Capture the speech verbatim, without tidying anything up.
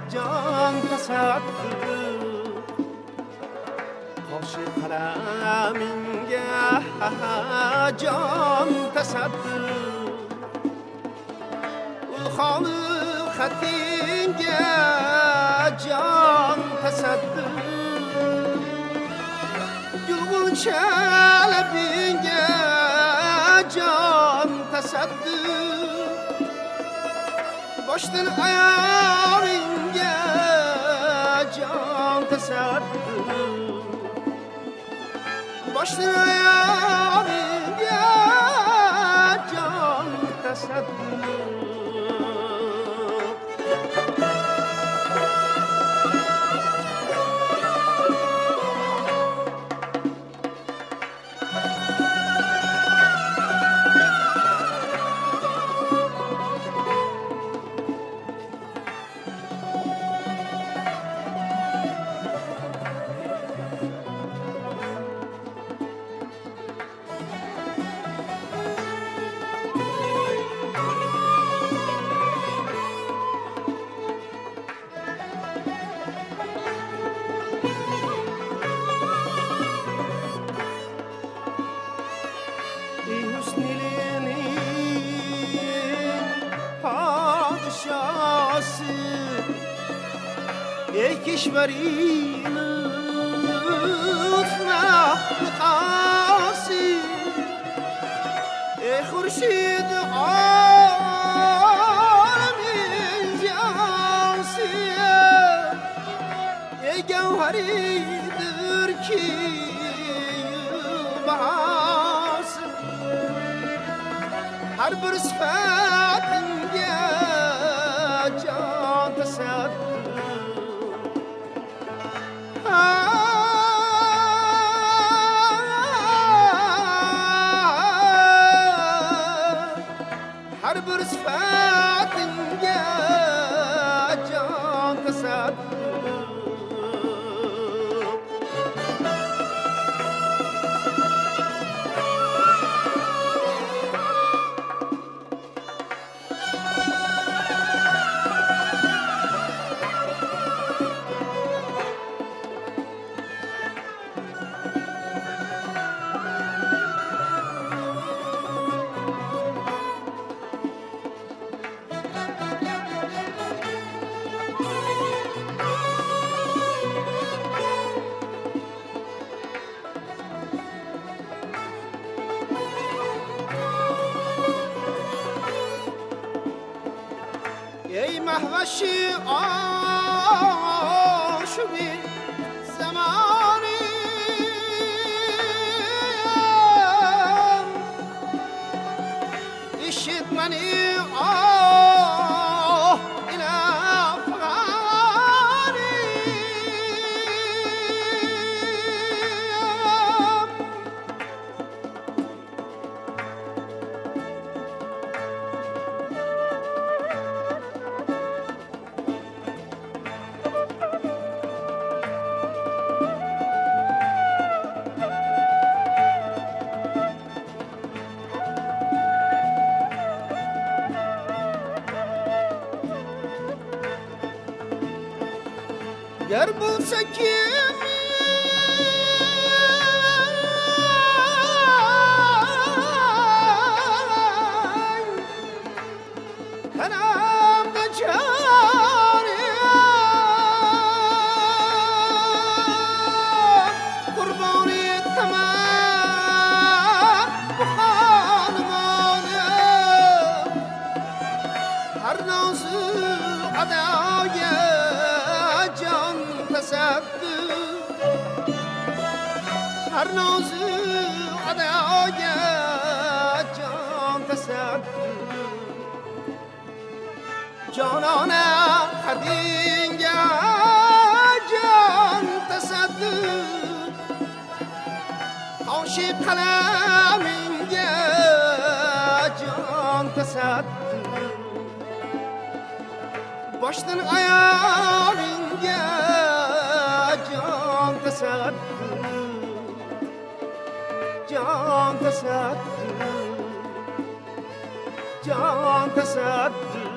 جان تصدق کاش قلم اینگه جان تصدق الخالق خطینگه جان تصدق گلگون چلبینگه جان تصدق باشتن ایارینگه جان تصدق باشتن ایارینگه جان تصدق ای کشوری لطف مخلصی ای خورشید عالم جانسی ای گوهری در کی بحاس هر بر صفات جان تصدق هر بر صفات جان تصدق ای محوشی آشوبی زمانی اشید منی آه این افغانی گر bulsa kim kanam da canım kurbanı tamam bu hanımanım her nazı adaya can تصدق هر نازو ادای جان تصدق جانان خدینگ جان تصدق خامشی قلمینگ جان تصدق باشتن ایارینگ جان تصدق جان تصدق جان تصدق